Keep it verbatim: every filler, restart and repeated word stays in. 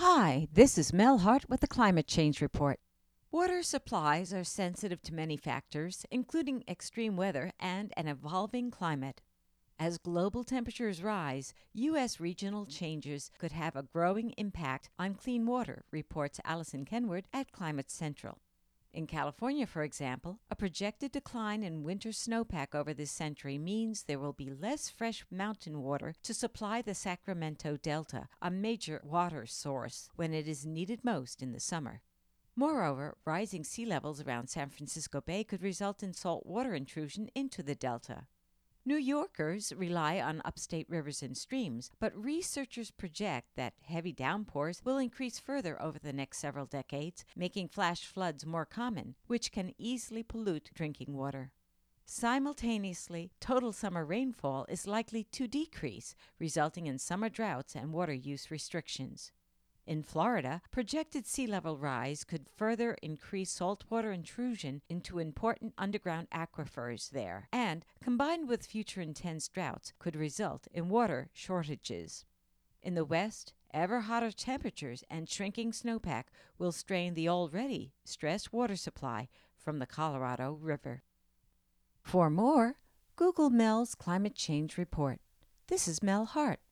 Hi, this is Mel Hart with the Climate Change Report. Water supplies are sensitive to many factors, including extreme weather and an evolving climate. As global temperatures rise, U S regional changes could have a growing impact on clean water, reports Allison Kenward at Climate Central. In California, for example, a projected decline in winter snowpack over this century means there will be less fresh mountain water to supply the Sacramento Delta, a major water source, when it is needed most in the summer. Moreover, rising sea levels around San Francisco Bay could result in salt water intrusion into the Delta. New Yorkers rely on upstate rivers and streams, but researchers project that heavy downpours will increase further over the next several decades, making flash floods more common, which can easily pollute drinking water. Simultaneously, total summer rainfall is likely to decrease, resulting in summer droughts and water use restrictions. In Florida, projected sea level rise could further increase saltwater intrusion into important underground aquifers there, and, combined with future intense droughts, could result in water shortages. In the West, ever hotter temperatures and shrinking snowpack will strain the already stressed water supply from the Colorado River. For more, Google Mel's Climate Change Report. This is Mel Hart.